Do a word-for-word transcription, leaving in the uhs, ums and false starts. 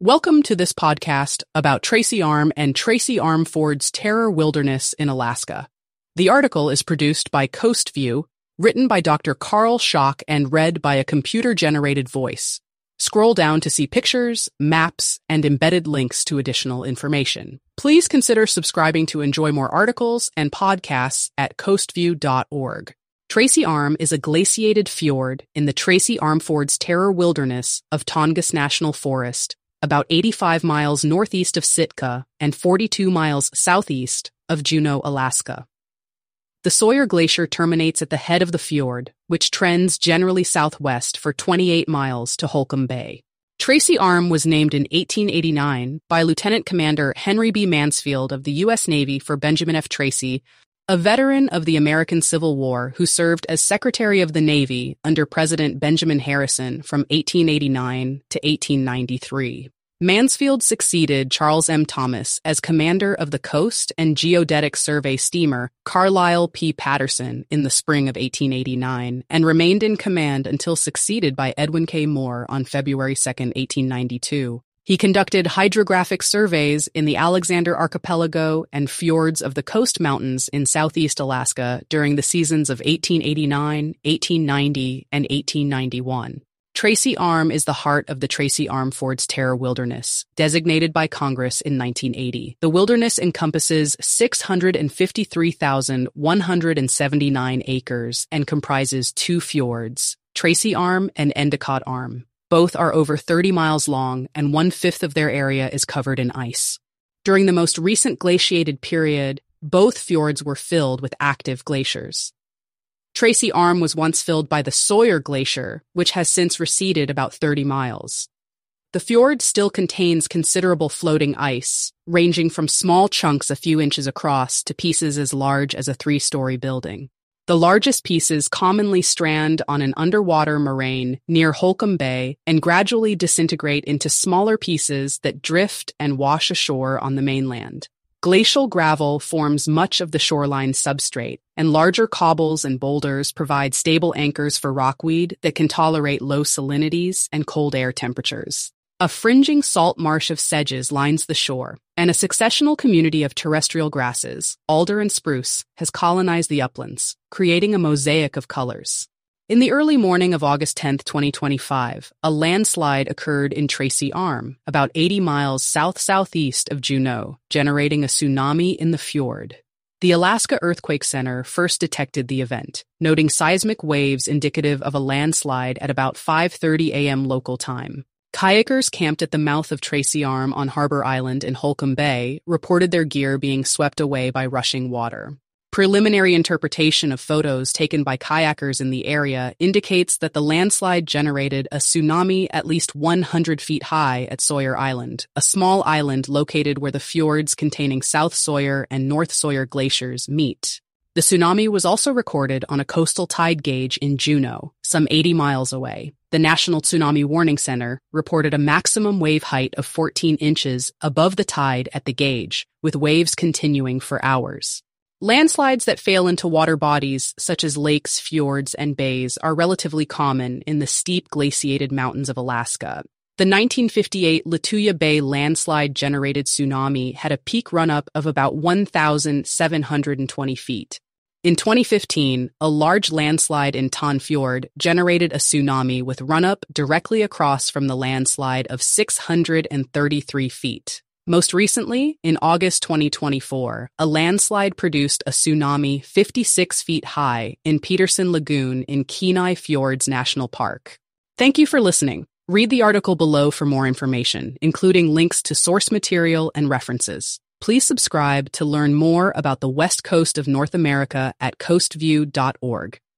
Welcome to this podcast about Tracy Arm and Tracy Arm Ford's Terror Wilderness in Alaska. The article is produced by Coast View, written by Doctor Carl Schock and read by a computer-generated voice. Scroll down to see pictures, maps, and embedded links to additional information. Please consider subscribing to enjoy more articles and podcasts at coast view dot org. Tracy Arm is a glaciated fjord in the Tracy Arm Ford's Terror Wilderness of Tongass National Forest, about eighty-five miles northeast of Sitka and forty-two miles southeast of Juneau, Alaska. The Sawyer Glacier terminates at the head of the fjord, which trends generally southwest for twenty-eight miles to Holcomb Bay. Tracy Arm was named in eighteen eighty-nine by Lieutenant Commander Henry B. Mansfield of the U S Navy for Benjamin F. Tracy, a veteran of the American Civil War who served as Secretary of the Navy under President Benjamin Harrison from eighteen eighty-nine to eighteen ninety-three. Mansfield succeeded Charles M. Thomas as commander of the Coast and Geodetic Survey steamer Carlisle P. Patterson in the spring of eighteen eighty-nine and remained in command until succeeded by Edwin K. Moore on February second, eighteen ninety-two. He conducted hydrographic surveys in the Alexander Archipelago and fjords of the Coast Mountains in southeast Alaska during the seasons of eighteen eighty-nine, eighteen ninety, and eighteen ninety-one. Tracy Arm is the heart of the Tracy Arm Ford's Terror Wilderness, designated by Congress in nineteen eighty. The wilderness encompasses six hundred fifty-three thousand one hundred seventy-nine acres and comprises two fjords, Tracy Arm and Endicott Arm. Both are over thirty miles long, and one-fifth of their area is covered in ice. During the most recent glaciated period, both fjords were filled with active glaciers. Tracy Arm was once filled by the Sawyer Glacier, which has since receded about thirty miles. The fjord still contains considerable floating ice, ranging from small chunks a few inches across to pieces as large as a three-story building. The largest pieces commonly strand on an underwater moraine near Holcomb Bay and gradually disintegrate into smaller pieces that drift and wash ashore on the mainland. Glacial gravel forms much of the shoreline substrate, and larger cobbles and boulders provide stable anchors for rockweed that can tolerate low salinities and cold air temperatures. A fringing salt marsh of sedges lines the shore, and a successional community of terrestrial grasses, alder and spruce, has colonized the uplands, creating a mosaic of colors. In the early morning of August tenth, twenty twenty-five, a landslide occurred in Tracy Arm, about eighty miles south-southeast of Juneau, generating a tsunami in the fjord. The Alaska Earthquake Center first detected the event, noting seismic waves indicative of a landslide at about five thirty a.m. local time. Kayakers camped at the mouth of Tracy Arm on Harbor Island in Holcomb Bay reported their gear being swept away by rushing water. Preliminary interpretation of photos taken by kayakers in the area indicates that the landslide generated a tsunami at least one hundred feet high at Sawyer Island, a small island located where the fjords containing South Sawyer and North Sawyer glaciers meet. The tsunami was also recorded on a coastal tide gauge in Juneau, some eighty miles away. The National Tsunami Warning Center reported a maximum wave height of fourteen inches above the tide at the gauge, with waves continuing for hours. Landslides that fail into water bodies, such as lakes, fjords, and bays, are relatively common in the steep glaciated mountains of Alaska. The nineteen fifty-eight Lituya Bay landslide-generated tsunami had a peak run-up of about one thousand seven hundred twenty feet. In twenty fifteen, a large landslide in Tan Fjord generated a tsunami with run-up directly across from the landslide of six hundred thirty-three feet. Most recently, in August twenty twenty-four, a landslide produced a tsunami fifty-six feet high in Peterson Lagoon in Kenai Fjords National Park. Thank you for listening. Read the article below for more information, including links to source material and references. Please subscribe to learn more about the West Coast of North America at coast view dot org.